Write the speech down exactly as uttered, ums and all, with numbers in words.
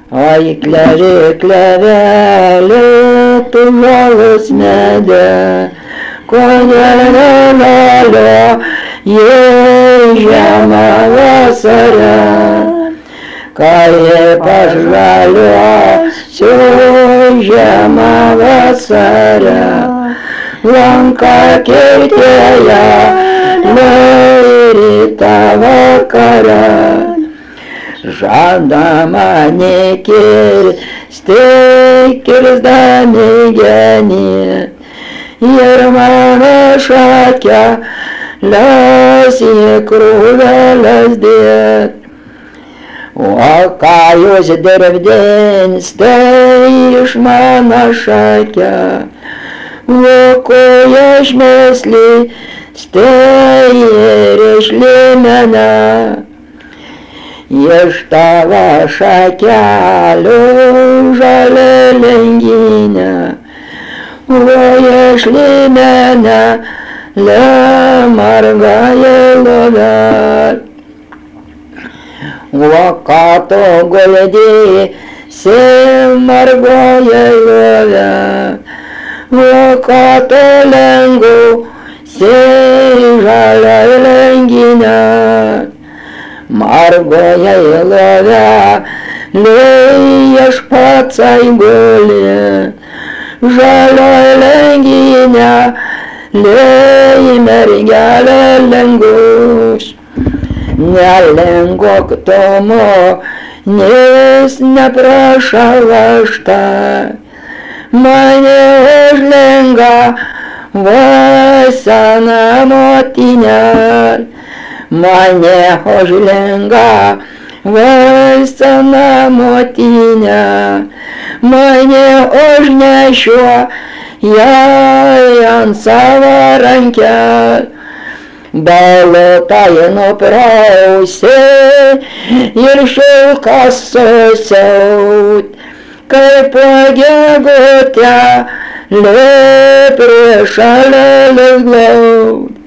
Oi, kleve, klevelė, tu žalas medė, kodėlėlio, jei žiemą vasarą, kai pažaliuosiu žiemą vasarą, lanka keitėja, rytą vakarą. Žada mane kirsti, kirsdami geni, ir mano šakia leis į krūveles dėt. O ką jūs dirbdinsite iš mano šakia, o koja šmėsli stai ir iš limena. Iš tavo šakelių žalia lenginė, o iš limena lemargąją lovelę. O ką tu guldysi margoje love, o ką tu lengusi žalia lenginė. Margoje love viešpatsai guli, žalioj lenginė lei mergelė lengus. Nelengok tomu, nes neprašau vaštą, mane užlenga vasana motinė. Mane užlenga vasana motinė, mane užnešioja ant savo rankelės. Baltai nuprausi ir šilkas susiaut, kaip gegutė liep prie šalelės glaud.